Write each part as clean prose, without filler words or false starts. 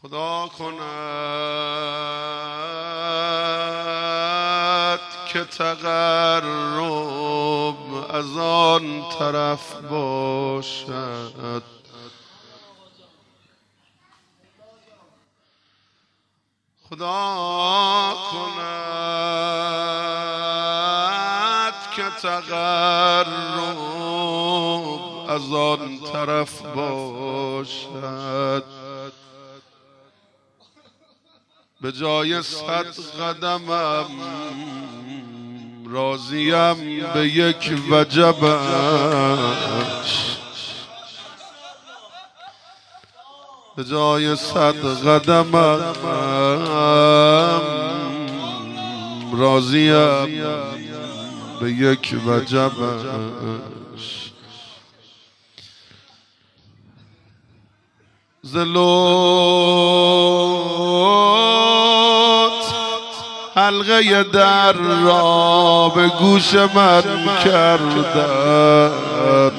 خدا کند که تقرب از آن طرف باشد، خدا کند که تقرب از آن طرف باشد، به جای 100 قدمم راضیم به یک وجبش، به جای 100 قدمم راضیم به یک وجبش. حلقه در را به گوش من کردن،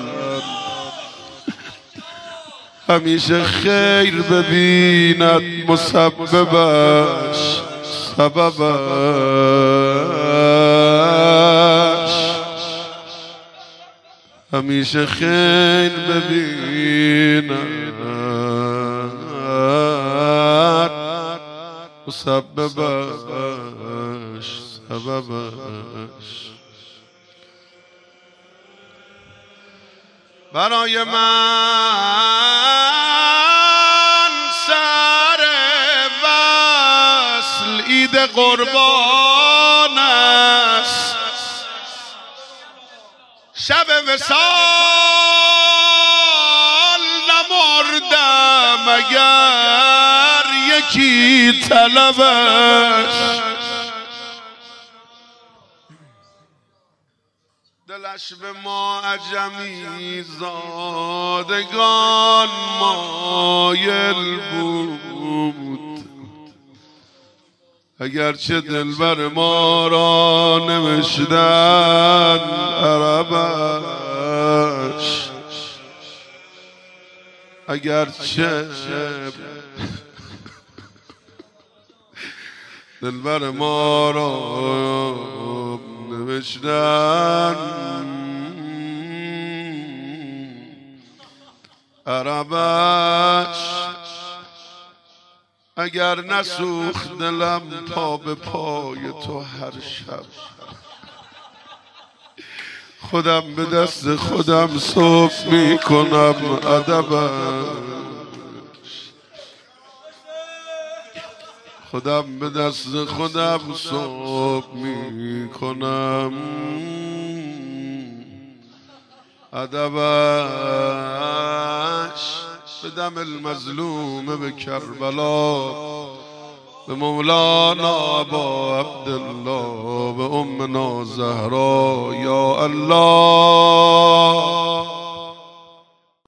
همیشه خیر ببیند مسببش سببش، همیشه خیر ببیند مسببش سببش. برای من سر وصل عید قربان است، شب وصال نمردم اگر یکی طلبش، دلش به ما عجمی زادگان مایل بود، اگرچه دلبر ما را نوشتن عربش، اگرچه دلبر ما را نوشتن عربش، اگر نسوخت دلم پا به پای تو هر شب، خودم به دست خودم صبح می کنم ادبش، خودم به دست خودم صبح می کنم ادبش. به دم المظلوم به کربلا، به مولانا ابا عبدالله، به امنا زهرا یا الله.